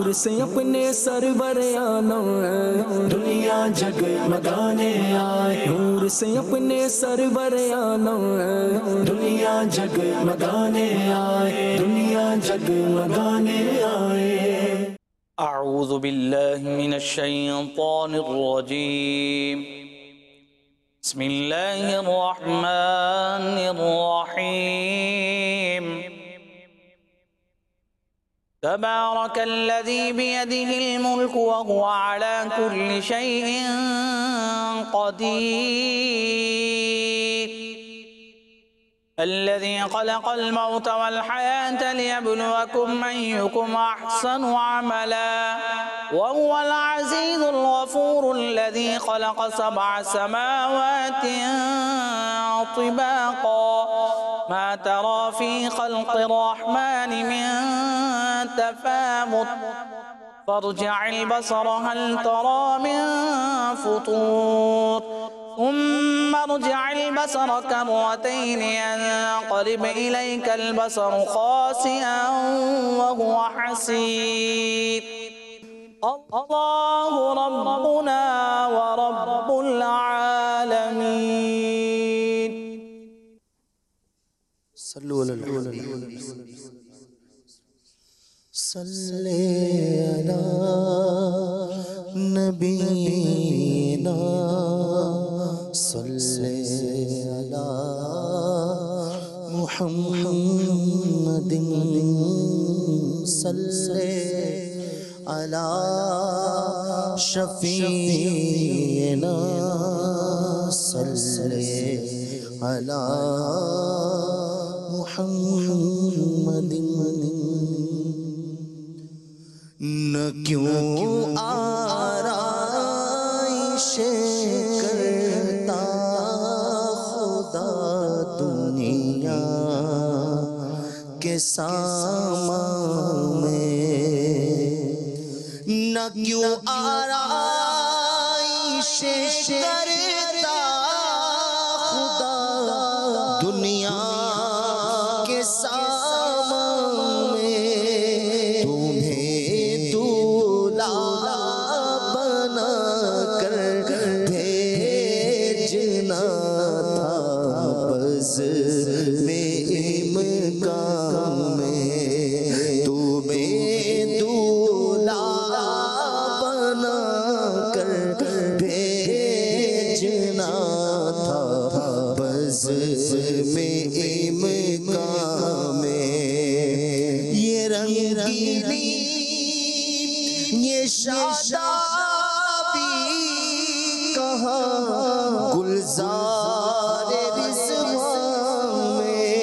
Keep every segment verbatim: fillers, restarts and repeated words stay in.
نور سے اپنے سرور آنا ہے، دنیا جگمگانے آئے، نور سے اپنے سرور آنا ہے، دنیا جگمگانے آئے، دنیا جگمگانے آئے۔ اعوذ باللہ من الشیطان الرجیم، بسم اللہ الرحمن الرحیم۔ تبارک الذی بیدہ الملک وهو علی کل شیء قدیر، الذي خلق الموت والحياة ليبلوكم أيكم أحسن عملا وهو العزيز الغفور، الذي خلق سبع سماوات طباقا ما ترى في خلق الرحمن من تفاوت فارجع البصر هل ترى من فطور ثم ارجع البصر كرتين ينقلب إليك البصر خاسئا وهو حسير، الله ربنا ورب العالمين۔ صلوا علی الحبیب صلی علی نبینا صلی علی محمد صلی علی شفیعنا صلی علی محمد۔ نہ کیوں آرائش کرتا خدا دنیا کے سامان میں، نہ کیوں آرائش کرتا خدا دنیا کے سامان میں، تمہیں دولہا بنا کر بھیجنا تھا بز میں امکان میں، تمہیں دولہا بنا کر بھیجنا تھا بز میں امکان میں۔ یہ رنگینی یہ شادابی کہاں گلزار رضوان میں،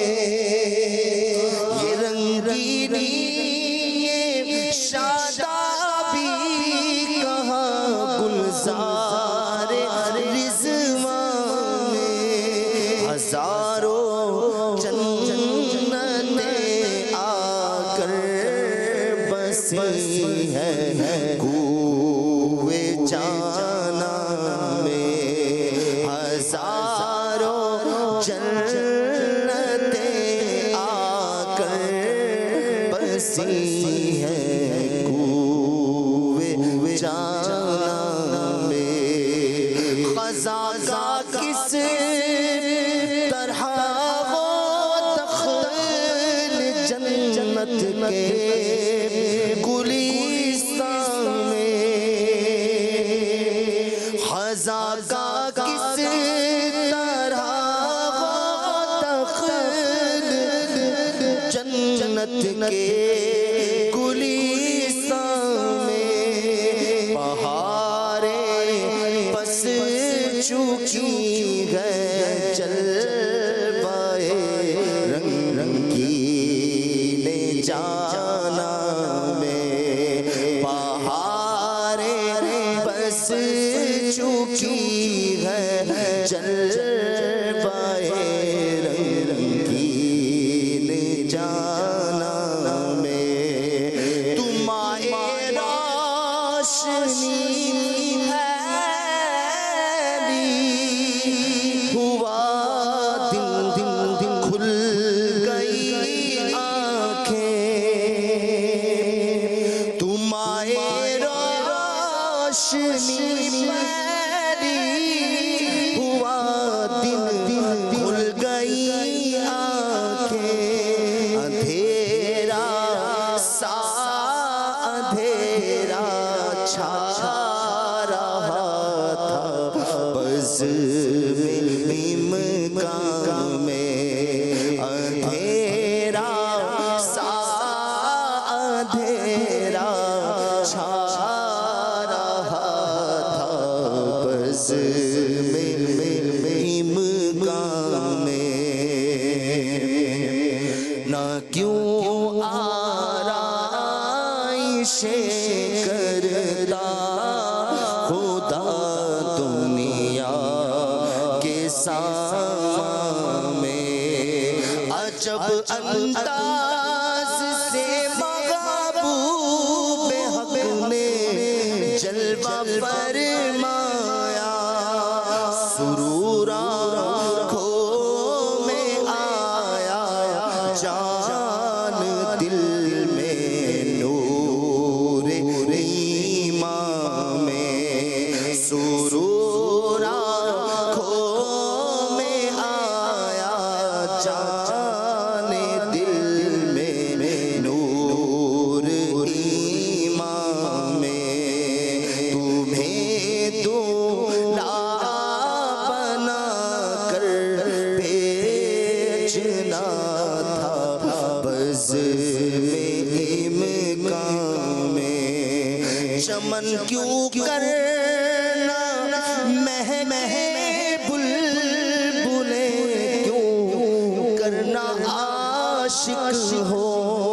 یہ رنگینی یہ شادابی کہاں گلزار رضوان میں، ہزاروں جنتیں آ کر بسی ہے کوئے جانا میں، ہزاروں جنتیں آ کر بسی ہے کوئے جانا میں، خزاں کا کس طرح وہ دخل جنت کے گلستان میں، خزاں کا کس طرح وہ دخل جنت کے گلستان میں، بہاریں بس چکی ہے جلوائے رنگ رنگیلے جانا میں، بہاریں بس چکی ہے جلوائے رنگ رنگیلے جانا میں، تمہارے روشنی ہوا دن دن دن کھل گئی آنکھیں، تمہارے روشنی میری ہوا دن کھل گئی آنکھیں اندھیرا سا اندھیرا چھا رہا تھا بز میں امکان میں اندھیرا سا اندھیرا چھا رہا تھا بز میں امکان میں نہ کیوں آرائشیں کرتا خدا دنیا کے سامنے عجب انداز سے محبوب حق نے جلوہ فرمایا سرور آنکھوں میں آیا جان دل میں نور ایمان میں سرور آنکھوں میں آیا جان دل میں نور ایمان میں تمہیں دولا بنا کر بھیجنا تھا بز میں امکان میں چمن کیوں کرنا مہ مہ بلبلیں کیوں کرنا عاشق ہو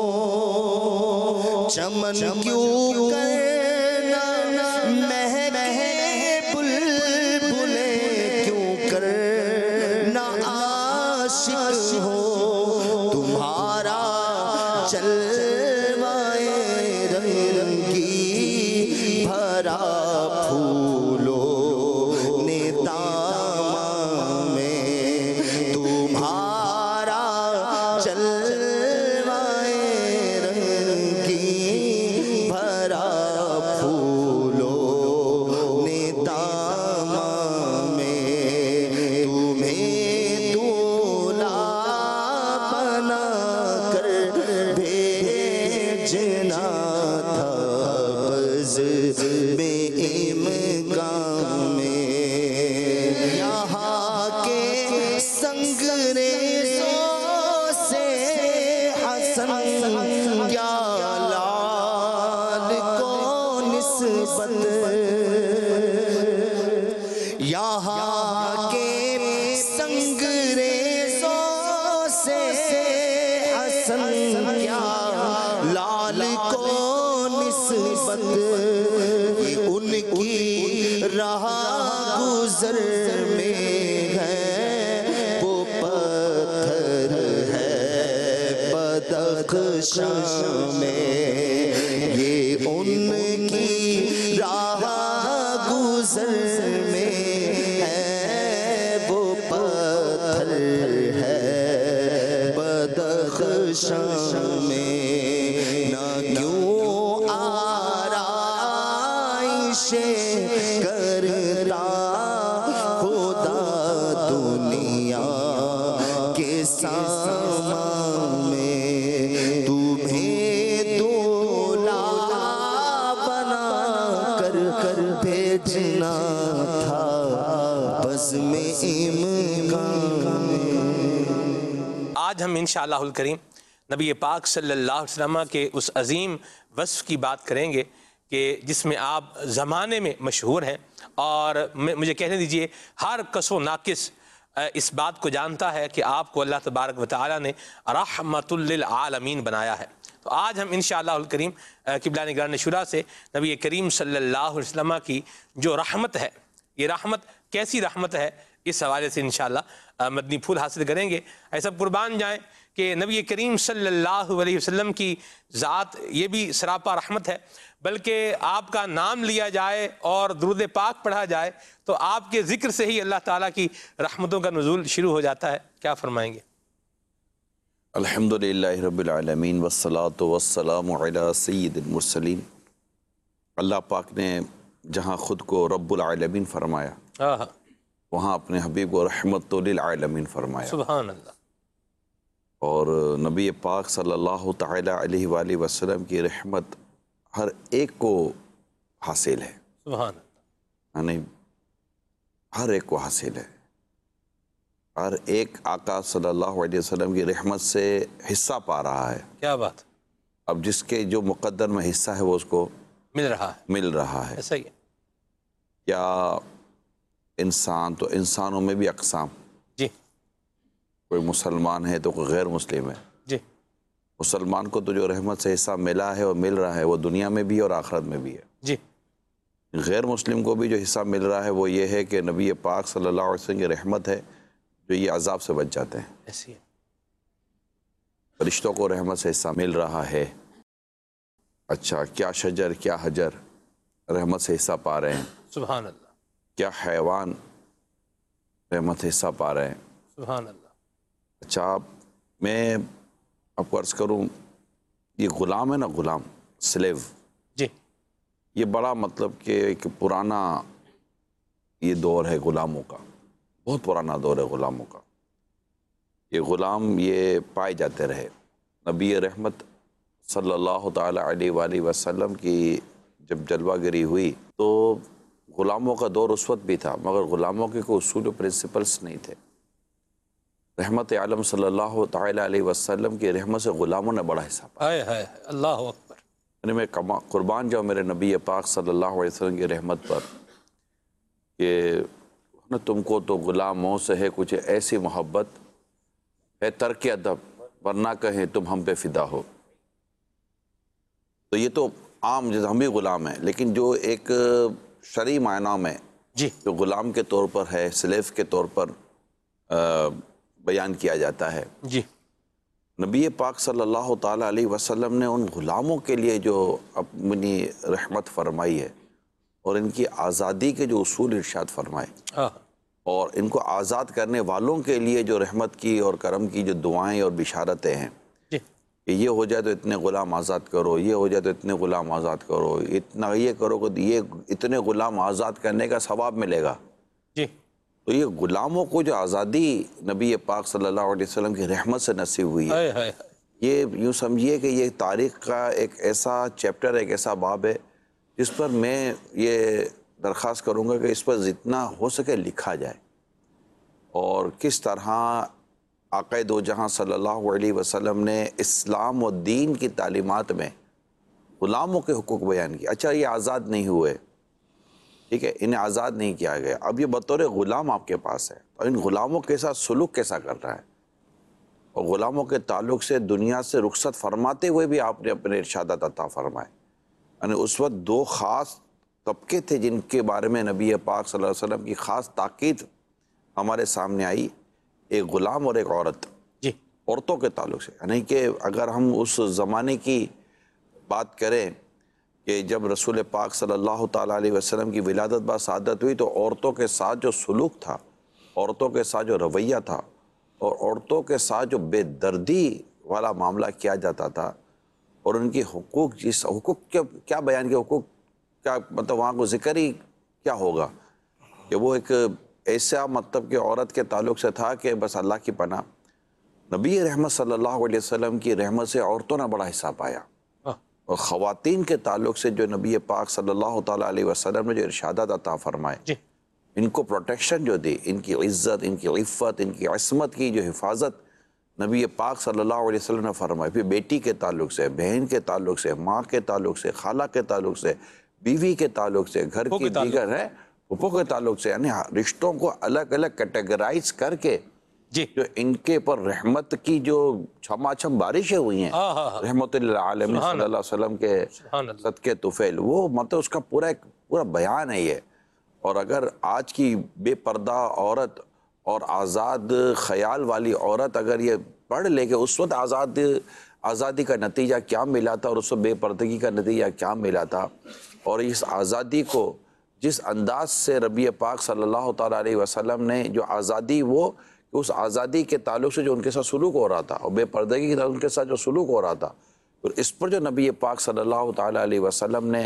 چمن کیوں کرنا مہ مہ بلبلیں کیوں کرنا عاشق ہو تمہارا جلوائے رنگی بھرا پھولوں نے دامن میں تمہارا جلوائے رنگی بھرا پھولوں نے دامن میں تمہیں دولا بنا کر بھیجنا تھا بز میں امکان میں یہاں کے سنگریزوں سے حسن کیا لال کو نسبت یہاں کے سنگریزوں سے حسن کیا لال کو نسبت یہ ان کی راہ گزر میں ہے وہ پتھر ہے بدخشاں میں یہ ان کی راہ گزر میں ہے وہ پتھر ہے بدخشاں میں نہ کیوں آرائشیں کرتا خدا دنیا کے سامنے تمہیں دولا بنا کر کر بھیجنا تھا بز میں امکان میں آج ہم انشاءاللہ الکریم نبی پاک صلی اللہ علیہ وسلم کے اس عظیم وصف کی بات کریں گے کہ جس میں آپ زمانے میں مشہور ہیں اور مجھے کہنے دیجئے ہر کس و ناقص اس بات کو جانتا ہے کہ آپ کو اللہ تبارک و تعالیٰ نے رحمت للعالمین بنایا ہے. تو آج ہم انشاءاللہ الکریم قبلہ نگران شورا سے نبی کریم صلی اللہ علیہ وسلم کی جو رحمت ہے، یہ رحمت کیسی رحمت ہے، اس حوالے سے انشاءاللہ مدنی پھول حاصل کریں گے. ایسا قربان جائیں کہ نبی کریم صلی اللہ علیہ وسلم کی ذات یہ بھی سراپا رحمت ہے، بلکہ آپ کا نام لیا جائے اور درود پاک پڑھا جائے تو آپ کے ذکر سے ہی اللہ تعالیٰ کی رحمتوں کا نزول شروع ہو جاتا ہے. کیا فرمائیں گے؟ الحمدللہ رب العالمین والصلاة والسلام علی سید المرسلین. اللہ پاک نے جہاں خود کو رب العالمین فرمایا، آہا، وہاں اپنے حبیب کو رحمت للعالمین فرمایا، سبحان اللہ، اور نبی پاک صلی اللہ تعالی علیہ وآلہ وسلم کی رحمت ہر ایک کو حاصل ہے، سبحان اللہ، یعنی ہر ایک کو حاصل ہے، ہر ایک آقا صلی اللہ علیہ وسلم کی رحمت سے حصہ پا رہا ہے۔ کیا بات، اب جس کے جو مقدر میں حصہ ہے وہ اس کو مل رہا ہے، مل رہا ہے۔ ایسا ہی ہے، کیا انسان، تو انسانوں میں بھی اقسام، جی کوئی مسلمان ہے تو کوئی غیر مسلم ہے۔ جی مسلمان کو تو جو رحمت سے حصہ ملا ہے اور مل رہا ہے وہ دنیا میں بھی ہے اور آخرت میں بھی ہے۔ جی غیر مسلم کو بھی جو حصہ مل رہا ہے وہ یہ ہے کہ نبی پاک صلی اللہ علیہ وسلم کی رحمت ہے جو یہ عذاب سے بچ جاتے ہیں۔ ایسی ہے، فرشتوں کو رحمت سے حصہ مل رہا ہے۔ اچھا، کیا شجر کیا حجر رحمت سے حصہ پا رہے ہیں، سبحان اللہ، کیا حیوان رحمت سے حصہ پا رہے ہیں۔ سبحان اللہ، اچھا، آپ میں آپ کو عرض کروں، یہ غلام ہے نا، غلام، سلیو، جی یہ بڑا مطلب کہ ایک پرانا یہ دور ہے غلاموں کا، بہت پرانا دور ہے غلاموں کا۔ یہ غلام یہ پائے جاتے رہے۔ نبی رحمت صلی اللہ تعالی علیہ وآلہ وسلم کی جب جلوہ گری ہوئی تو غلاموں کا دور اس وقت بھی تھا، مگر غلاموں کے کوئی اصول و پرنسپلس نہیں تھے۔ رحمت عالم صلی اللہ تعالی علیہ وسلم کی رحمت سے غلاموں نے بڑا حصہ پایا۔ ہائے ہائے، اللہ اکبر، یعنی میں قربان جاؤں میرے نبی پاک صلی اللہ علیہ وسلم کی رحمت پر کہ تم کو تو غلاموں سے ہے کچھ ایسی محبت ہے ترک ادب، ورنہ کہیں تم ہم پہ فدا ہو۔ تو یہ تو عام، جیسے ہم بھی غلام ہیں، لیکن جو ایک شرعی معنی میں جی جو غلام کے طور پر ہے، سلیف کے طور پر بیان کیا جاتا ہے، جی نبی پاک صلی اللہ تعالیٰ علیہ وسلم نے ان غلاموں کے لیے جو اپنی رحمت فرمائی ہے اور ان کی آزادی کے جو اصول ارشاد فرمائے، ہاں، اور ان کو آزاد کرنے والوں کے لیے جو رحمت کی اور کرم کی جو دعائیں اور بشارتیں ہیں جی کہ یہ ہو جائے تو اتنے غلام آزاد کرو، یہ ہو جائے تو اتنے غلام آزاد کرو، اتنا یہ کرو کہ یہ اتنے غلام آزاد کرنے کا ثواب ملے گا۔ جی تو یہ غلاموں کو جو آزادی نبی پاک صلی اللہ علیہ وسلم کی رحمت سے نصیب ہوئی ہے، ہائے ہائے، یہ یوں سمجھیے کہ یہ تاریخ کا ایک ایسا چیپٹر، ایک ایسا باب ہے جس پر میں یہ درخواست کروں گا کہ اس پر جتنا ہو سکے لکھا جائے، اور کس طرح آقا دو جہاں صلی اللہ علیہ وسلم نے اسلام و دین کی تعلیمات میں غلاموں کے حقوق بیان کیے۔ اچھا، یہ آزاد نہیں ہوئے، ٹھیک ہے، انہیں آزاد نہیں کیا گیا، اب یہ بطور غلام آپ کے پاس ہے، اور ان غلاموں کے ساتھ سلوک کیسا کر رہا ہے، اور غلاموں کے تعلق سے دنیا سے رخصت فرماتے ہوئے بھی آپ نے اپنے ارشادات عطا فرمائے۔ یعنی اس وقت دو خاص طبقے تھے جن کے بارے میں نبی پاک صلی اللہ علیہ وسلم کی خاص تاکید ہمارے سامنے آئی، ایک غلام اور ایک عورت، جی عورتوں کے تعلق سے۔ یعنی کہ اگر ہم اس زمانے کی بات کریں کہ جب رسول پاک صلی اللہ تعالیٰ علیہ وسلم کی ولادت با سعادت ہوئی، تو عورتوں کے ساتھ جو سلوک تھا، عورتوں کے ساتھ جو رویہ تھا، اور عورتوں کے ساتھ جو بے دردی والا معاملہ کیا جاتا تھا، اور ان کی حقوق، جس حقوق کے کیا بیان کے حقوق کیا مطلب وہاں کو ذکر ہی کیا ہوگا کہ وہ ایک ایسا مطلب کہ عورت کے تعلق سے تھا کہ بس اللہ کی پناہ۔ نبی رحمت صلی اللہ علیہ وسلم کی رحمت سے عورتوں نے بڑا حصہ پایا، اور خواتین کے تعلق سے جو نبی پاک صلی اللہ تعالیٰ علیہ وسلم نے جو ارشادات عطا فرمائے، جی ان کو پروٹیکشن جو دی، ان کی عزت، ان کی عفت، ان کی عصمت کی جو حفاظت نبی پاک صلی اللہ علیہ وسلم نے فرمائی۔ پھر بیٹی کے تعلق سے، بہن کے تعلق سے، ماں کے تعلق سے، خالہ کے تعلق سے، بیوی کے تعلق سے، گھر کی دیگر ہے پھپھو کے تعلق سے، یعنی رشتوں کو الگ الگ کیٹیگرائز کر کے جی جو ان کے پر رحمت کی جو چھما چھم بارشیں ہوئی ہیں، رحمت للعالمین صلی اللہ علیہ وسلم کے صدقے طفیل، وہ مطلب اس کا پورا ایک پورا بیان ہے یہ۔ اور اگر آج کی بے پردہ عورت اور آزاد خیال والی عورت اگر یہ پڑھ لے کہ اس وقت آزاد آزادی کا نتیجہ کیا ملا تھا اور اس وقت بے پردگی کا نتیجہ کیا ملا تھا، اور اس آزادی کو جس انداز سے ربی پاک صلی اللہ تعالیٰ علیہ وسلم نے جو آزادی، وہ اس آزادی کے تعلق سے جو ان کے ساتھ سلوک ہو رہا تھا اور بے پردگی کے تعلق ان کے ساتھ جو سلوک ہو رہا تھا، اور اس پر جو نبی پاک صلی اللہ تعالیٰ علیہ وسلم نے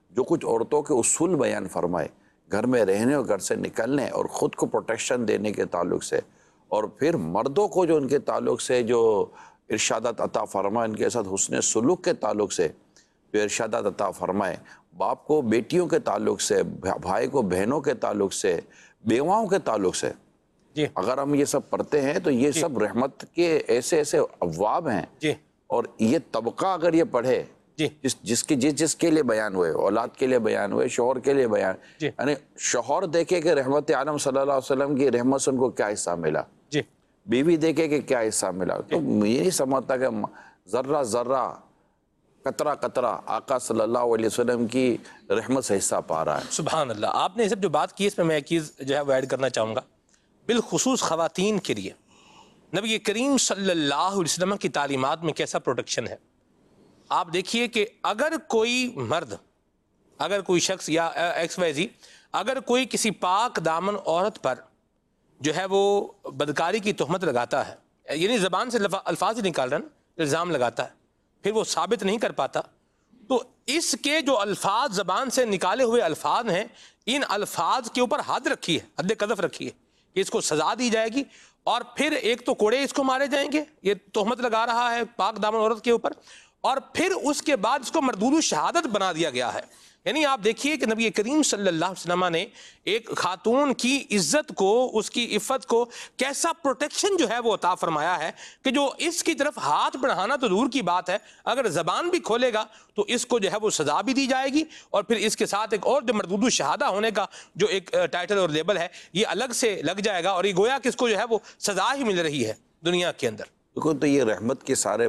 جو کچھ عورتوں کے اصول بیان فرمائے گھر میں رہنے اور گھر سے نکلنے اور خود کو پروٹیکشن دینے کے تعلق سے، اور پھر مردوں کو جو ان کے تعلق سے جو ارشادات عطا فرمائے، ان کے ساتھ حسن سلوک کے تعلق سے جو ارشادات عطا فرمائے، باپ کو بیٹیوں کے تعلق سے، بھائی کو بہنوں کے تعلق سے، بیواؤں کے تعلق سے، جی اگر ہم یہ سب پڑھتے ہیں تو یہ سب رحمت کے ایسے ایسے ابواب ہیں، جی اور یہ طبقہ اگر یہ پڑھے جی جس جس کی جس جس کے لیے بیان ہوئے، اولاد کے لیے بیان ہوئے، شوہر کے لیے بیان، جی یعنی شوہر دیکھے کہ رحمت عالم صلی اللہ علیہ وسلم کی رحمت سے ان کو کیا حصہ ملا، جی بیوی دیکھے کہ کیا حصہ ملا، تو میں یہ نہیں سمجھتا کہ ذرہ ذرہ قطرہ قطرہ آقا صلی اللہ علیہ وسلم کی رحمت سے حصہ پا رہا ہے۔ سبحان اللہ۔ آپ نے یہ سب جو بات کی اس میں میں ایک چیز جو ہے وہ ایڈ کرنا چاہوں گا، بالخصوص خواتین کے لیے نبی کریم صلی اللہ علیہ وسلم کی تعلیمات میں کیسا پروٹیکشن ہے۔ آپ دیکھیے کہ اگر کوئی مرد، اگر کوئی شخص یا ایکس وائی زی، اگر کوئی کسی پاک دامن عورت پر جو ہے وہ بدکاری کی تہمت لگاتا ہے، یعنی زبان سے الفاظ ہی نکال رہا ہے نا، الزام لگاتا ہے، پھر وہ ثابت نہیں کر پاتا، تو اس کے جو الفاظ زبان سے نکالے ہوئے الفاظ ہیں، ان الفاظ کے اوپر حد رکھی ہے، حد قذف رکھی ہے کہ اس کو سزا دی جائے گی، اور پھر ایک تو کوڑے اس کو مارے جائیں گے، یہ تہمت لگا رہا ہے پاک دامن عورت کے اوپر، اور پھر اس کے بعد اس کو مردود شہادت بنا دیا گیا ہے۔ یعنی آپ دیکھیے کہ نبی کریم صلی اللہ علیہ وسلم نے ایک خاتون کی عزت کو، اس کی عفت کو کیسا پروٹیکشن جو ہے وہ عطا فرمایا ہے کہ جو اس کی طرف ہاتھ بڑھانا تو دور کی بات ہے، اگر زبان بھی کھولے گا تو اس کو جو ہے وہ سزا بھی دی جائے گی، اور پھر اس کے ساتھ ایک اور جو مردود شہادہ ہونے کا جو ایک ٹائٹل اور لیبل ہے یہ الگ سے لگ جائے گا، اور یہ گویا کہ اس کو جو ہے وہ سزا ہی مل رہی ہے دنیا کے اندر۔ دیکھو تو یہ رحمت کے سارے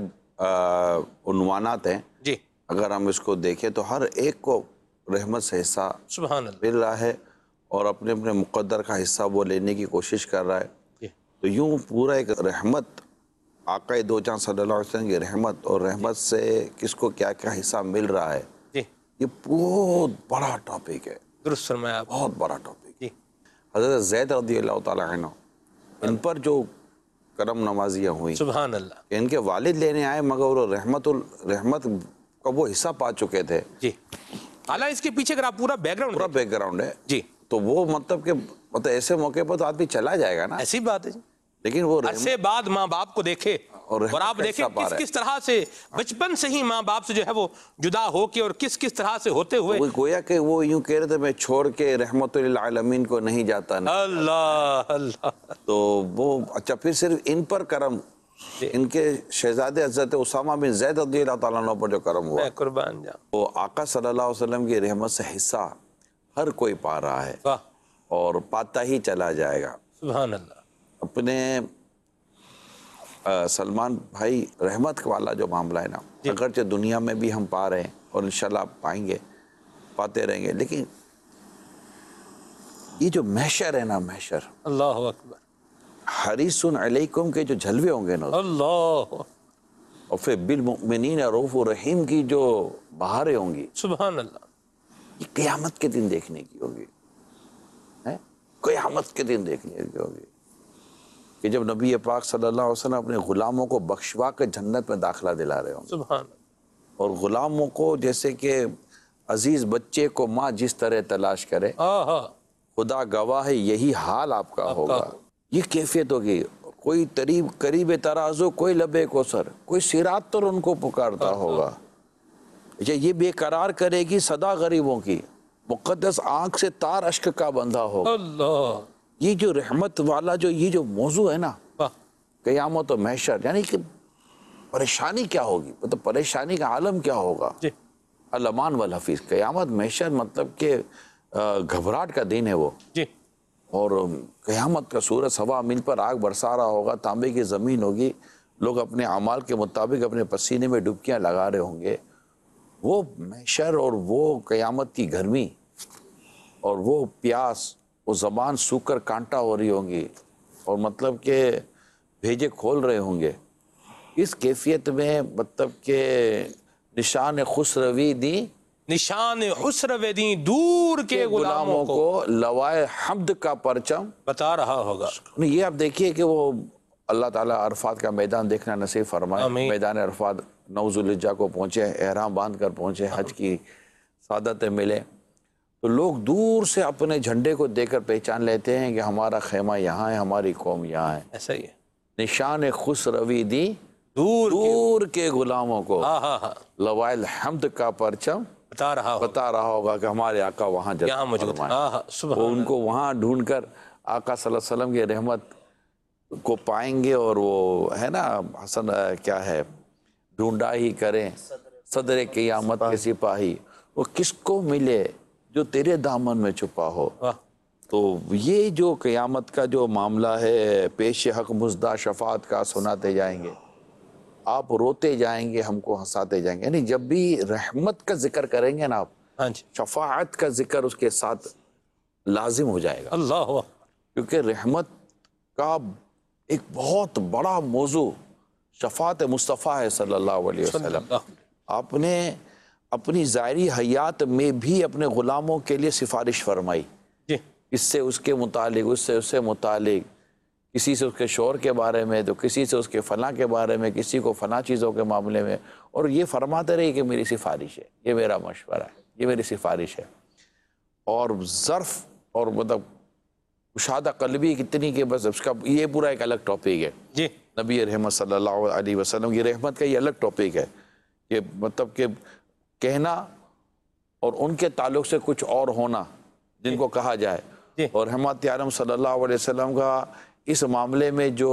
عنوانات ہیں، جی اگر ہم اس کو دیکھیں تو ہر ایک کو رحمت سے حصہ سبحان اللہ۔ مل رہا ہے، اور اپنے اپنے مقدر کا حصہ وہ لینے کی کوشش کر رہا ہے۔ جی تو یوں پورا ایک رحمت، آقا دو جہاں صلی اللہ علیہ وسلم کی رحمت، اور رحمت سے کس کو کیا کیا حصہ مل رہا ہے، جی یہ بہت بڑا ٹاپک ہے، درست فرمایا آپ۔ بہت بڑا ٹاپک۔ جی حضرت زید رضی اللہ تعالیٰ عنہ، ان پر جو کرم نوازیاں ہوئیں، سبحان اللہ۔ کہ ان کے والد لینے آئے مگر وہ رحمت الرحمت کا وہ حصہ پا چکے تھے، جی حالانکہ اس کے پیچھے اگر آپ پورا بیک گراؤنڈ پورا بیک گراؤنڈ ہے، جی تو وہ مطلب کہ مطلب ایسے موقع پر تو آدمی چلا جائے گا نا، ایسی بات ہے جی، لیکن وہ عرصے بعد ماں باپ کو دیکھے، اور اور آپ دیکھیں کس کس طرح سے بچپن سے ہی ماں باپ سے جو ہے وہ جدا ہو کے اور کس کس طرح سے ہوتے ہوئے، وہ گویا کہ وہ یوں کہہ رہے تھے میں چھوڑ کے رحمت للعالمین کو نہیں جاتا نا، اللہ اللہ، تو وہ اچھا پھر صرف ان پر کرم، ان کے شہزادے حضرت اسامہ بن زید رضی اللہ تعالیٰ عنہ پر جو کرم ہوا، میں قربان جاؤں، وہ آقا صلی اللہ علیہ وسلم کی رحمت سے حصہ ہر کوئی پا رہا ہے، واہ اور پاتا ہی چلا جائے گا۔ سبحان اللہ۔ اپنے سلمان بھائی رحمت والا جو معاملہ ہے نا، اگرچہ دنیا میں بھی ہم پا رہے ہیں اور انشاءاللہ پائیں گے، پاتے رہیں گے، لیکن یہ جو محشر ہے نا، محشر اللہ اکبر، حریص علیکم کے جو جھلوے ہوں گے نا، اللہ، اور پھر بالمؤمنین رؤوف رحیم کی جو بہاریں ہوں گی، سبحان اللہ، یہ قیامت کے دن دیکھنے کی ہوگی، ہیں؟ قیامت کے دن دیکھنے کی ہوگی کہ جب نبی پاک صلی اللہ علیہ وسلم اپنے غلاموں کو بخشوا کے جنت میں داخلہ دلا رہے ہوں گے، سبحان اللہ، اور غلاموں کو جیسے کہ عزیز بچے کو ماں جس طرح تلاش کرے، آہا، خدا گواہ ہے یہی حال آپ کا ہوگا، یہ کیفیت ہوگی، کوئی قریب قریب ترازو، کوئی لبے کو سر، کوئی صراط پر ان کو پکارتا ہوگا، یہ بے قرار کرے گی صدا غریبوں کی، مقدس آنکھ سے تار اشک کا بندھا ہوگا۔ اللہ، یہ جو رحمت والا جو یہ جو موضوع ہے نا، واہ، قیامت و محشر، یعنی کہ پریشانی کیا ہوگی، مطلب پریشانی کا عالم کیا ہوگا، جی الامان والحفیظ، قیامت محشر مطلب کہ گھبراہٹ کا دن ہے وہ، جی، اور قیامت کا سورج ہوا مل پر آگ برسا رہا ہوگا، تانبے کی زمین ہوگی، لوگ اپنے اعمال کے مطابق اپنے پسینے میں ڈبکیاں لگا رہے ہوں گے، وہ محشر اور وہ قیامت کی گرمی اور وہ پیاس، وہ زبان سوکھ کر کانٹا ہو رہی ہوں گی، اور مطلب کہ بھیجے کھول رہے ہوں گے، اس کیفیت میں مطلب کہ نشان خسروی دی، نشان خسروی دی دور کے غلاموں کو لوائے حمد کا پرچم بتا رہا ہوگا۔ یہ آپ دیکھیے کہ وہ اللہ تعالیٰ عرفات کا میدان دیکھنا نصیب فرمائے، آمین۔ میدان عرفات نو ذوالحجہ کو پہنچے، احرام باندھ کر پہنچے، حج کی سعادتیں ملیں تو لوگ دور سے اپنے جھنڈے کو دیکھ کر پہچان لیتے ہیں کہ ہمارا خیمہ یہاں ہے، ہماری قوم یہاں ہے. ایسا ہی ہے. نشان خسروی دی دور دور کے غلاموں کو ہاں ہاں ہاں لوائے حمد کا پرچم بتا رہا ہو بتا رہا ہوگا کہ ہمارے آقا وہاں جلوہ یہاں موجود ہے. فرمائے. ہاں ہاں سبحان وہ ان کو وہاں ڈھونڈ کر آقا صلی اللہ علیہ وسلم کی رحمت کو پائیں گے. اور وہ ہے نا حسن کیا ہے، ڈھونڈا ہی کریں صدر قیامت کے سپاہی، وہ کس کو ملے جو تیرے دامن میں چھپا ہو. واہ. تو یہ جو قیامت کا جو معاملہ ہے، پیش حق مزدہ شفاعت کا سناتے جائیں گے، آپ روتے جائیں گے، ہم کو ہنساتے جائیں گے. یعنی جب بھی رحمت کا ذکر کریں گے نا آپ، ہاں جی شفاعت کا ذکر اس کے ساتھ لازم ہو جائے گا. اللہ کیونکہ رحمت کا ایک بہت بڑا موضوع شفاعت مصطفیٰ ہے صلی اللہ علیہ وسلم. آپ نے اپنی ظاہری حیات میں بھی اپنے غلاموں کے لیے سفارش فرمائی، جی اس سے اس کے متعلق، اس سے اس سے متعلق، کسی سے اس کے شور کے بارے میں، تو کسی سے اس کے فلاں کے بارے میں، کسی کو فلاں چیزوں کے معاملے میں. اور یہ فرماتے رہے کہ میری سفارش ہے، یہ میرا مشورہ ہے، یہ میری سفارش ہے. اور ظرف اور مطلب مشاہدہ قلبی کتنی کہ بس اس کا یہ پورا ایک الگ ٹاپک ہے. جی نبی رحمت صلی اللہ علیہ وسلم کی رحمت کا یہ الگ ٹاپک ہے کہ مطلب کہ کہنا اور ان کے تعلق سے کچھ اور ہونا جن کو کہا جائے. جی. اور رحمت عالم صلی اللہ علیہ وسلم کا اس معاملے میں جو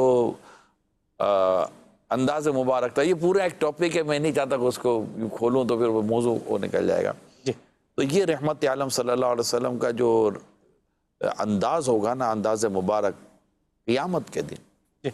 انداز مبارک تھا، یہ پورا ایک ٹاپک ہے. میں نہیں چاہتا کہ اس کو کھولوں تو پھر وہ موضوع وہ نکل جائے گا. جی تو یہ رحمت عالم صلی اللہ علیہ وسلم کا جو انداز ہوگا نا، انداز مبارک قیامت کے دن، جی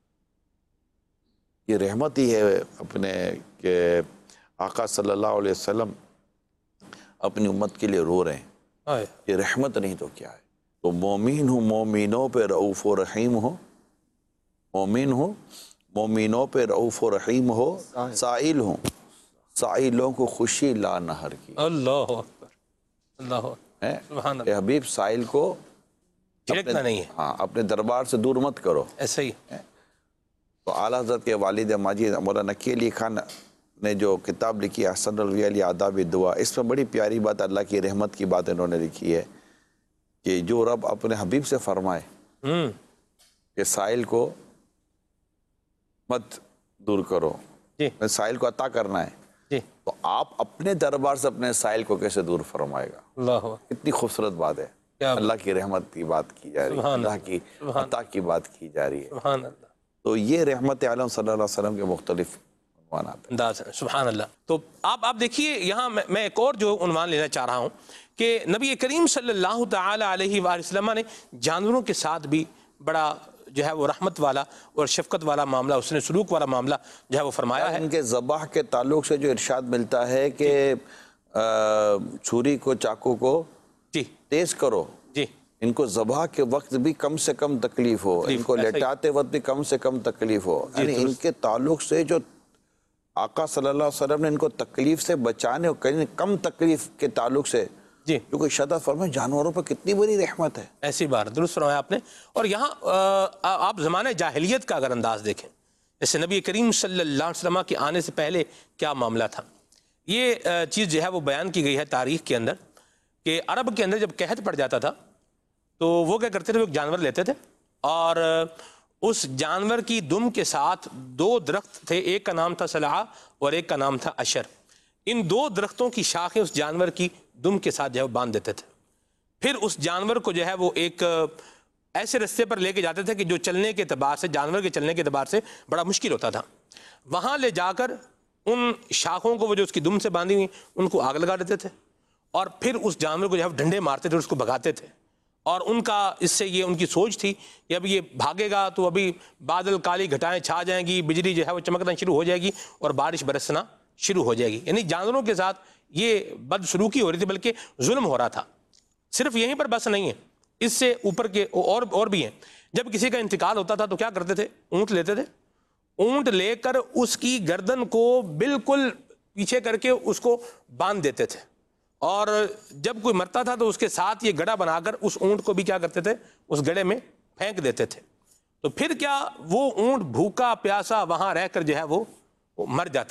یہ رحمت ہی ہے اپنے کہ آقا صلی اللہ علیہ وسلم اپنی امت کے لیے رو رہے ہیں. آئے. یہ رحمت نہیں تو کیا ہے؟ تو مومین ہوں مومنوں پہ رؤوف و رحیم ہو، مومن ہوں مومنوں پہ رؤوف و رحیم ہو، سائل ہوں سائلوں کو خوشی لا نہر کی. اللہ اکبر اللہ اکبر ہے سبحان کہ اللہ. حبیب سائل کو جھڑکنا نہیں ہے. ہاں اپنے دربار سے دور مت کرو. ایسا ہی تو اعلیٰ حضرت کے والد ماجد مولانا نقی علی خان نے جو کتاب لکھی احسن الوی علی آداب دعا، اس میں بڑی پیاری بات اللہ کی رحمت کی بات انہوں نے لکھی ہے کہ جو رب اپنے حبیب سے فرمائے ہوں کہ سائل کو مت دور کرو، جی سائل کو عطا کرنا ہے، جی تو آپ اپنے دربار سے اپنے سائل کو کیسے دور فرمائے گا؟ اللہ اکبر. کتنی خوبصورت بات ہے. کیا اللہ کی رحمت کی بات کی جا رہی ہے، سبحان اللہ کی سبحان عطا کی بات کی جا رہی ہے. سبحان اللہ. تو یہ رحمت عالم صلی اللہ علیہ وسلم کے مختلف عنوانات ہیں. انداز ہے. سبحان اللہ. تو آپ آپ دیکھیے یہاں میں میں ایک اور جو عنوان لینا چاہ رہا ہوں کہ نبی کریم صلی اللہ تعالی علیہ وآلہ وسلم نے جانوروں کے ساتھ بھی بڑا جو ہے وہ رحمت والا اور شفقت والا معاملہ، اس نے سلوک والا معاملہ جو ہے وہ فرمایا ہے. ان کے ذبح کے تعلق سے جو ارشاد ملتا ہے کہ چھری کو چاقو کو جی تیز کرو، جی ان کو ذبح کے وقت بھی کم سے کم تکلیف ہو، ان کو ایسا ہی. لٹاتے وقت بھی کم سے کم تکلیف ہو. یعنی ان کے تعلق سے جو آقا صلی اللہ علیہ وسلم نے ان کو تکلیف سے بچانے اور کم تکلیف کے تعلق سے جی جو کوئی شدت فرمائے، جانوروں پر کتنی بڑی رحمت ہے. ایسی بات درست فرمایا آپ نے. اور یہاں آپ زمانہ جاہلیت کا اگر انداز دیکھیں، جیسے نبی کریم صلی اللہ علیہ وسلم کے آنے سے پہلے کیا معاملہ تھا، یہ چیز جو ہے وہ بیان کی گئی ہے تاریخ کے اندر کہ عرب کے اندر جب قحط پڑ جاتا تھا تو وہ کیا کرتے تھے، وہ ایک جانور لیتے تھے اور اس جانور کی دم کے ساتھ دو درخت تھے، ایک کا نام تھا صلعہ اور ایک کا نام تھا اشر. ان دو درختوں کی شاخیں اس جانور کی دم کے ساتھ جو ہے وہ باندھ دیتے تھے. پھر اس جانور کو جو ہے وہ ایک ایسے رستے پر لے کے جاتے تھے کہ جو چلنے کے اعتبار سے، جانور کے چلنے کے اعتبار سے بڑا مشکل ہوتا تھا. وہاں لے جا کر ان شاخوں کو وہ جو اس کی دم سے باندھی ہوئی ان کو آگ لگا دیتے تھے اور پھر اس جانور کو جو ہے ڈنڈے مارتے تھے، اس کو بھگاتے تھے. اور ان کا اس سے یہ ان کی سوچ تھی کہ اب یہ بھاگے گا تو ابھی بادل کالی گھٹائیں چھا جائیں گی، بجلی جو ہے وہ چمکنا شروع ہو جائے گی اور بارش برسنا شروع ہو جائے گی. یعنی جانوروں کے ساتھ یہ بد سلوکی ہو رہی تھی، بلکہ ظلم ہو رہا تھا. صرف یہیں پر بس نہیں ہے، اس سے اوپر کے اور اور بھی ہیں. جب کسی کا انتقال ہوتا تھا تو کیا کرتے تھے، اونٹ لیتے تھے، اونٹ لے کر اس کی گردن کو بالکل پیچھے کر کے اس کو باندھ دیتے تھے اور جب کوئی مرتا تھا تو اس کے ساتھ یہ گڑھا بنا کر اس اونٹ کو بھی کیا کرتے تھے، اس گڑھے میں پھینک دیتے تھے. تو پھر کیا وہ اونٹ بھوکا پیاسا وہاں رہ کر جو ہے وہ مر جاتا تھا.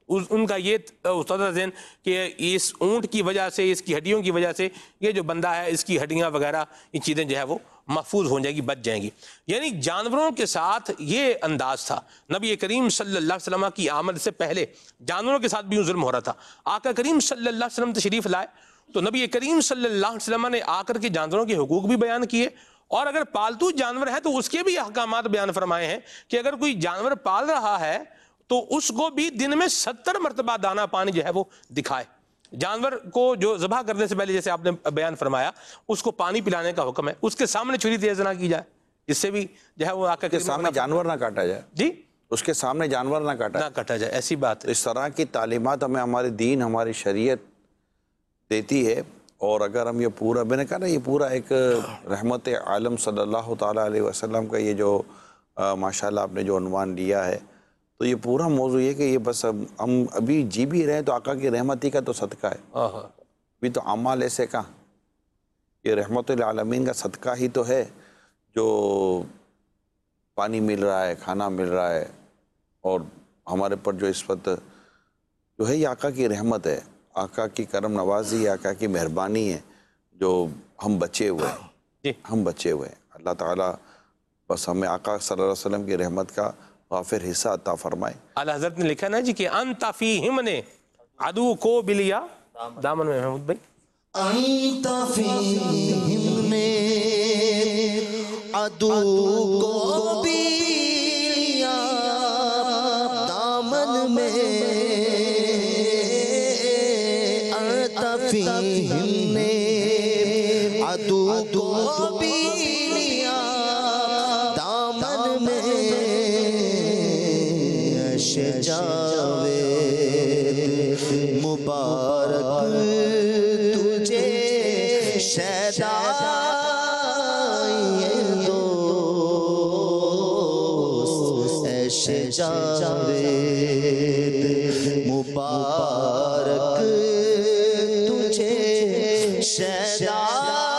اس ان کا یہ استاد ذہن کہ اس اونٹ کی وجہ سے، اس کی ہڈیوں کی وجہ سے یہ جو بندہ ہے اس کی ہڈیاں وغیرہ یہ چیزیں جو ہے وہ محفوظ ہو جائیں گی، بچ جائیں گی. یعنی جانوروں کے ساتھ یہ انداز تھا. نبی کریم صلی اللہ علیہ وسلم کی آمد سے پہلے جانوروں کے ساتھ بھی یوں ظلم ہو رہا تھا. آقا کریم صلی اللہ علیہ وسلم تشریف لائے تو نبی کریم صلی اللہ علیہ وسلم نے آ کر کے جانوروں کے حقوق بھی بیان کیے، اور اگر پالتو جانور ہے تو اس کے بھی احکامات بیان فرمائے ہیں کہ اگر کوئی جانور پال رہا ہے تو اس کو بھی دن میں ستر مرتبہ دانا پانی جو ہے وہ دکھائے. جانور کو جو ذبح کرنے سے پہلے جیسے آپ نے بیان فرمایا اس کو پانی پلانے کا حکم ہے، اس کے سامنے چھری تیز نہ کی جائے، اس سے بھی جو ہے وہ آقا کے سامنے جانور نہ کاٹا جائے. جی اس کے سامنے جانور نہ کاٹا نہ کاٹا جائے، ایسی بات ہے. اس طرح کی تعلیمات ہمیں ہمارے دین، ہماری شریعت دیتی ہے. اور اگر ہم یہ پورا، میں نے کہا نا یہ پورا ایک رحمت عالم صلی اللہ تعالیٰ علیہ وسلم کا یہ جو ماشاءاللہ آپ نے جو عنوان لیا ہے، تو یہ پورا موضوع یہ کہ یہ بس ہم ابھی جی بھی رہے تو آقا کی رحمت ہی کا تو صدقہ ہے. ابھی تو اعمال ایسے کہاں، یہ رحمت العالمین کا صدقہ ہی تو ہے جو پانی مل رہا ہے، کھانا مل رہا ہے، اور ہمارے پر جو اس وقت جو ہے یہ آقا کی رحمت ہے، آقا کی کرم نوازی ہے، آقا کی مہربانی ہے جو ہم بچے ہوئے ہیں. ہم بچے ہوئے ہیں. اللہ تعالیٰ بس ہمیں آقا صلی اللہ علیہ وسلم کی رحمت کا غافر حصہ عطا فرمائے. اعلیٰ حضرت نے لکھا نا جی کہ انت فیہم نے عدو کو بلیا دامن میں. محمود بھائی انت فیہم نے عدو کو بھی لیا دامن میں. انت فیہم نے عدو کو بھی لیا دامن میں. جاوید مبارک تجھے شیدائی دوست، اے جاوید مبارک تجھے شیدائی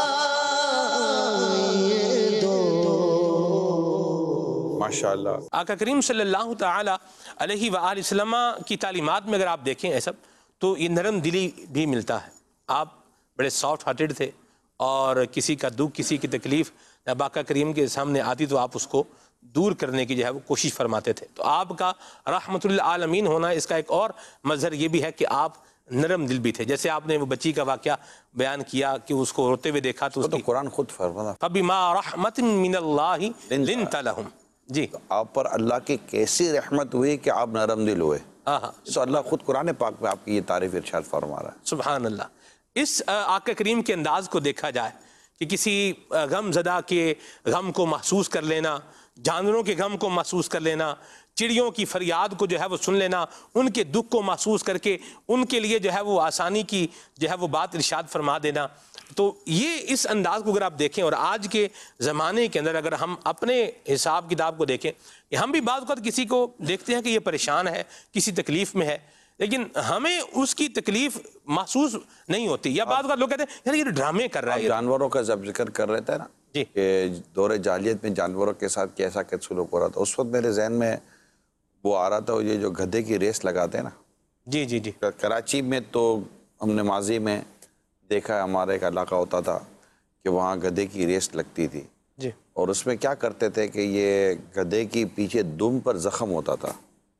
ماشاءاللہ. آقا کریم صلی اللہ تعالی علیہ وآلہ وسلم کی تعلیمات میں اگر آپ دیکھیں ایسا تو یہ نرم دلی بھی ملتا ہے. آپ بڑے سافٹ ہارٹڈ تھے اور کسی کا دکھ، کسی کی تکلیف جب آقا کریم کے سامنے آتی تو آپ اس کو دور کرنے کی جو ہے وہ کوشش فرماتے تھے. تو آپ کا رحمت للعالمین ہونا اس کا ایک اور مظہر یہ بھی ہے کہ آپ نرم دل بھی تھے. جیسے آپ نے وہ بچی کا واقعہ بیان کیا کہ اس کو روتے ہوئے دیکھا تو اس تو کی قرآن خود فرماتا فَبِمَا رَحْمَةٍ مِّنَ اللَّهِ لِنْتَ لَهُمْ. جی آپ پر اللہ کی کیسی رحمت ہوئی کہ آپ نرم دل ہوئے. ہاں تو اللہ خود قرآن پاک میں آپ کی یہ تعریف ارشاد فرما رہا ہے. سبحان اللہ. اس آقا کریم کے انداز کو دیکھا جائے کہ کسی غم زدہ کے غم کو محسوس کر لینا، جانوروں کے غم کو محسوس کر لینا، چڑیوں کی فریاد کو جو ہے وہ سن لینا، ان کے دکھ کو محسوس کر کے ان کے لیے جو ہے وہ آسانی کی جو ہے وہ بات ارشاد فرما دینا. تو یہ اس انداز کو اگر آپ دیکھیں اور آج کے زمانے کے اندر اگر ہم اپنے حساب کتاب کو دیکھیں کہ ہم بھی بعض اوقات کسی کو دیکھتے ہیں کہ یہ پریشان ہے، کسی تکلیف میں ہے، لیکن ہمیں اس کی تکلیف محسوس نہیں ہوتی، یا بعض اوقات لوگ کہتے ہیں یار یہ ڈرامے کر رہا ہے. جانوروں کا جب ذکر کر رہے تھے نا جی کہ دور جاہلیت میں جانوروں کے ساتھ کیسا کہ سلوک ہو رہا تھا، اس وقت میرے ذہن میں وہ آ رہا تھا یہ جو گدھے کی ریس لگاتے ہیں نا. جی جی جی کراچی میں تو ہم نے ماضی میں دیکھا ہے، ہمارا ایک علاقہ ہوتا تھا کہ وہاں گدھے کی ریس لگتی تھی جی اور اس میں کیا کرتے تھے کہ یہ گدھے کی پیچھے دم پر زخم ہوتا تھا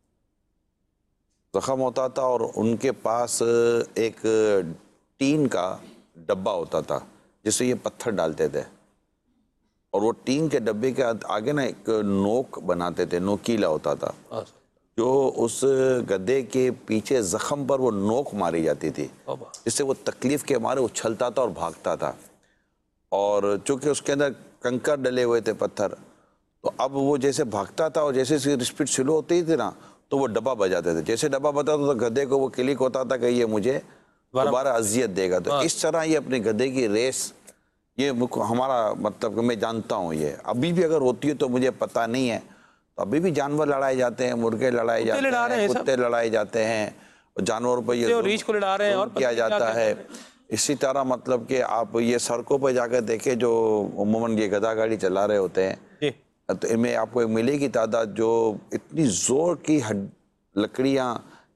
زخم ہوتا تھا اور ان کے پاس ایک ٹین کا ڈبہ ہوتا تھا جس سے یہ پتھر ڈالتے تھے، اور وہ ٹین کے ڈبے کے آگے نا ایک نوک بناتے تھے، نوکیلا ہوتا تھا جو اس گدھے کے پیچھے زخم پر وہ نوک ماری جاتی تھی، جس سے وہ تکلیف کے مارے اچھلتا تھا اور بھاگتا تھا. اور چونکہ اس کے اندر کنکر ڈلے ہوئے تھے پتھر، تو اب وہ جیسے بھاگتا تھا اور جیسے اس کی اسپیڈ سلو ہوتی تھی نا تو وہ ڈبہ بجاتے تھے. جیسے ڈبہ بجاتا تھا تو گدھے کو وہ کلک ہوتا تھا کہ یہ مجھے دوبارہ اذیت دے گا. تو اس طرح یہ اپنے گدھے کی ریس یہ ہمارا مطلب کہ میں جانتا ہوں یہ ابھی بھی اگر ہوتی ہے تو مجھے پتہ نہیں ہے. تو ابھی بھی جانور لڑائے جاتے ہیں، مرغے لڑائے جاتے ہیں، کتے لڑائے جاتے ہیں، جانوروں پہ یہ ریچھ کو لڑا رہے ہیں اور کیا جاتا ہے. اسی طرح مطلب کہ آپ یہ سڑکوں پہ جا کر دیکھیں جو عموماً یہ گدھا گاڑی چلا رہے ہوتے ہیں تو ان میں آپ کو ملے گی تعداد جو اتنی زور کی لکڑیاں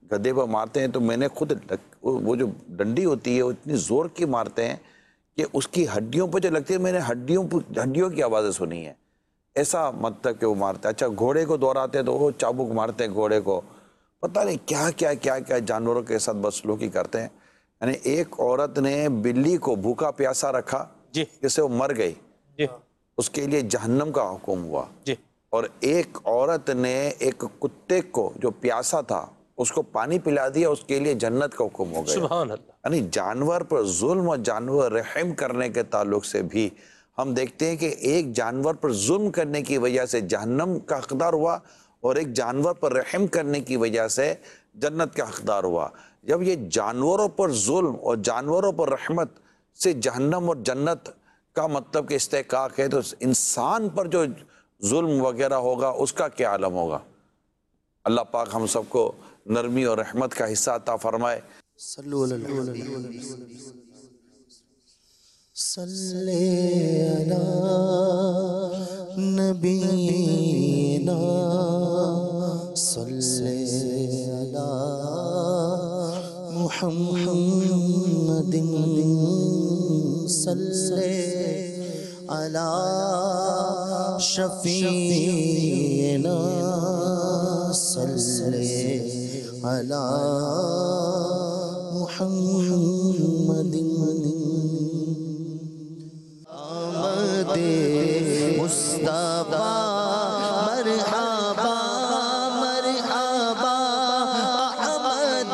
گدھے پر مارتے ہیں تو میں نے خود وہ جو ڈنڈی ہوتی ہے وہ اتنی زور کی مارتے ہیں کہ اس کی ہڈیوں پہ جو لگتی ہے میں نے ہڈیوں ہڈیوں کی آوازیں سنی ہیں، ایسا مطلب کہ وہ مارتے ہیں۔ اچھا گھوڑے کو دوڑاتے ہیں تو وہ چابک مارتے ہیں گھوڑے کو، پتہ نہیں کیا کیا کیا کیا جانوروں کے ساتھ بدسلوکی کرتے ہیں۔ یعنی ایک عورت نے بلی کو بھوکا پیاسا رکھا جی جس سے وہ مر گئی، جی اس کے لیے جہنم کا حکم ہوا، جی اور ایک عورت نے ایک کتے کو جو پیاسا تھا اس کو پانی پلا دیا، اس کے لیے جنت کا حکم ہو گیا۔ سبحان اللہ۔ یعنی جانور پر ظلم اور جانور رحم کرنے کے تعلق سے بھی ہم دیکھتے ہیں کہ ایک جانور پر ظلم کرنے کی وجہ سے جہنم کا حقدار ہوا اور ایک جانور پر رحم کرنے کی وجہ سے جنت کا حقدار ہوا۔ جب یہ جانوروں پر ظلم اور جانوروں پر رحمت سے جہنم اور جنت کا مطلب کہ استحقاق ہے، تو انسان پر جو ظلم وغیرہ ہوگا اس کا کیا عالم ہوگا۔ اللہ پاک ہم سب کو نرمی اور رحمت کا حصہ عطا فرمائے۔ صلو علی النبی صلی علی نبینا صلی علی محمد صلی علی شفیعنا صلی علی محمد آمد مصطفیٰ مرحبا مرحبا آمد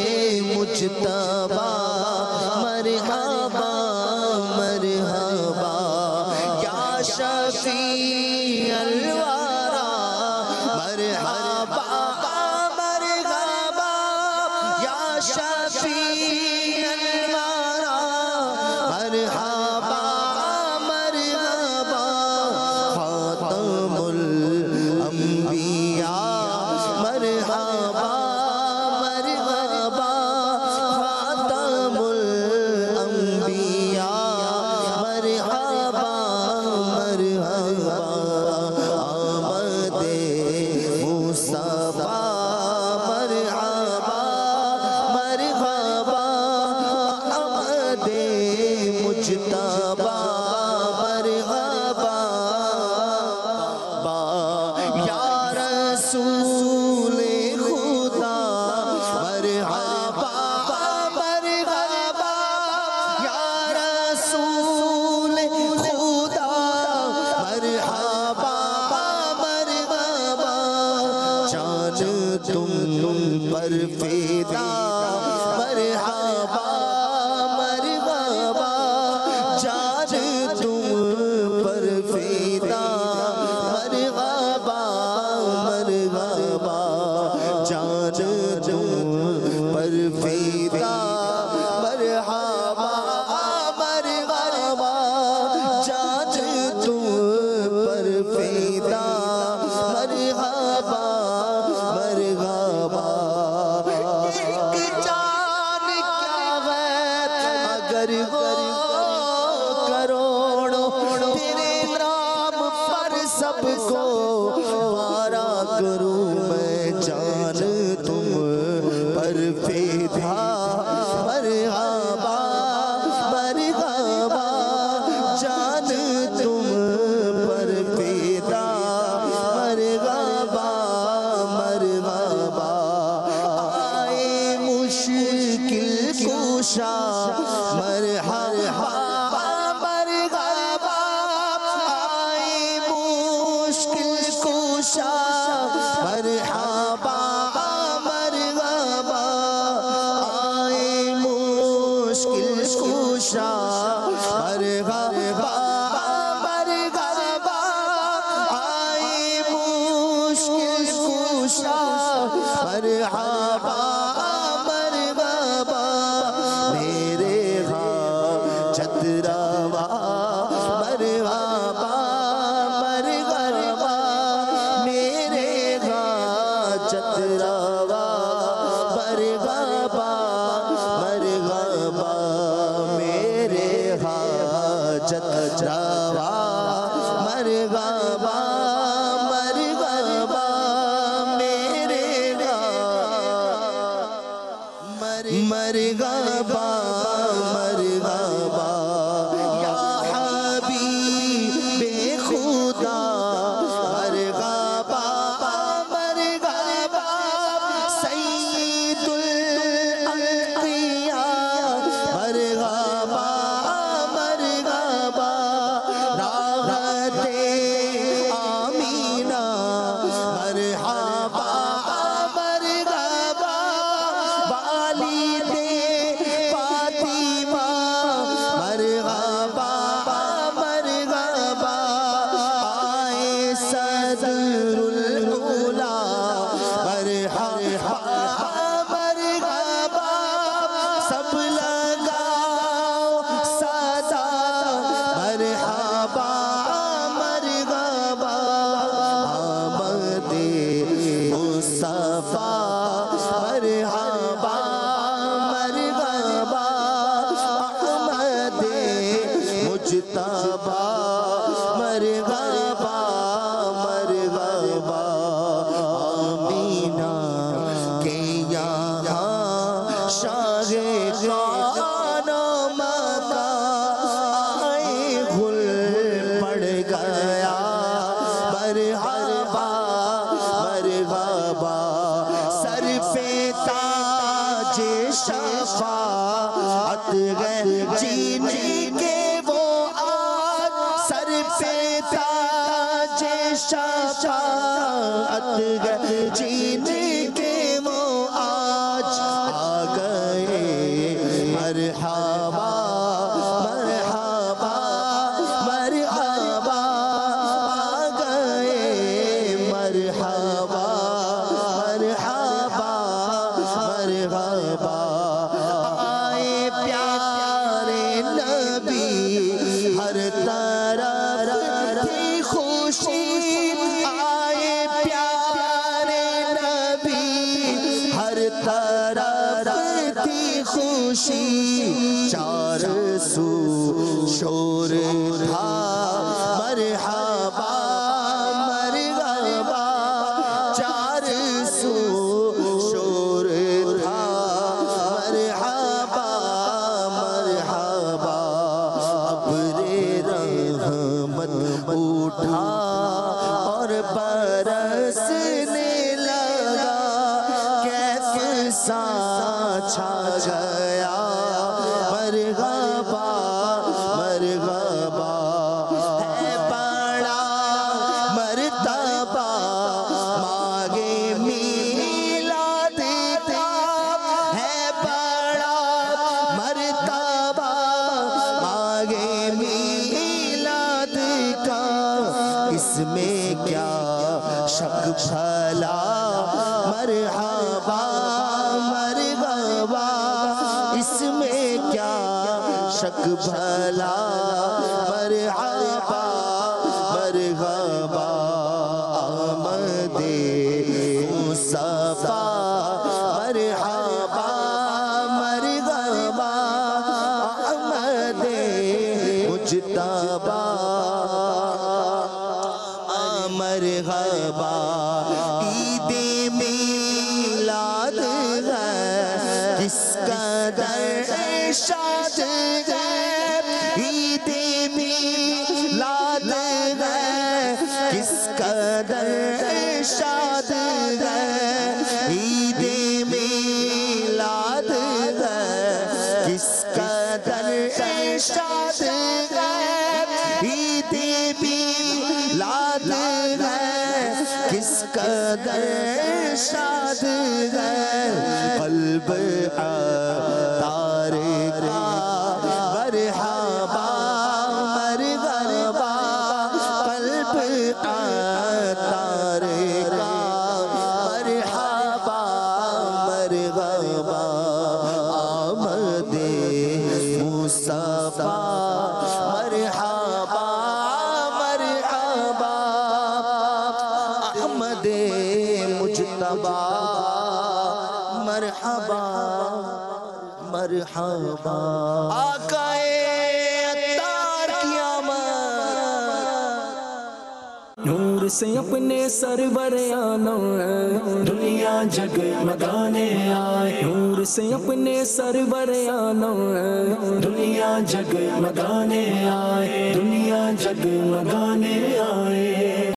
مجتبی مرحبا مرحبا یا شفیع الورا مرحبا مرحبا یا شفیع الورا مرحبا مرحبا خاتم الانبیاء مرحبا مرحبا خاتم الانبیاء مرحبا مرحبا آمد مصطفیٰ مرحبا مرحبا آمد مجتبی مرحبا یا رسول خدا مرحبا مرحبا یا رسول خدا مرحبا مرحبا جان تم پر فدا مرحبا مرحبا جان تم پر فدا مرحبا مرحبا جان تم پر فدا مرحبا مرحبا جان تم پر فدا مرحبا مرحبا ایک جان کیا غیر اگر ہو کروڑوں تیرے نام پر سب کو وارا کروں میں جان تم پر فدا مرحبا مرحبا جان تم پر فدا مرحبا مرحبا آئے مشکل کشا مرحبا مرحبا آئے مشکل کشا مرحبا مرحبا آئے مشکل کشا مرحبا مرحبا آئے مشکل کشا مرحبا مرحبا میرے حاجت روا مرحبا مرحبا میرے حاجت روا مرحبا مرحبا میرے حاجت روا مرحبا مرحبا میرے گئے جینے کے وہ آج سر پہ تاج شفاعت گئے جینے کے وہ آج آ گئے مرحبا مرحبا مرحبا آ گئے مرحبا مرحبا مرحبا آئے پیارے نبی ہر طرف تھی خوشی آئے پیارے نبی ہر طرف تھی خوشی چار سو شور تھا مرحبا مرحبا چار سو شور تھا مرحبا مرحبا ابر رحمت اٹھا اور برسنے لگا کیف سا چھا گیا مرحبا مرحبا ہے بڑا مرتبہ مانگے میلاد کا ہے بڑا مرتبہ مانگے میلاد کا اس میں کیا شک بھلا مرحبا مرحبا اس میں کیا شک بھلا مرحبا مرحبا آمد مصطفیٰ مرحبا مرحبا آمد مجتبی مرحبا عید میلاد ہے کس قدر شاد ہے عید میلاد ہے کس قدر شاد ہے عید میلاد ہے کس قدر شاد ہے عید میلاد ہے کس قدر شاد ہے قلب عطار کا مرحبا مرحبا قلب عطار کا مرحبا مرحبا آمد مصطفیٰ مرحبا مرحبا احمد مجتبی مرحبا مرحبا آقائے عطار کی آمد نور سے اپنے سرور آنا دنیا جگمگانے آئے نور سے اپنے سرور آنا دنیا جگمگانے آئے دنیا جگمگانے آئے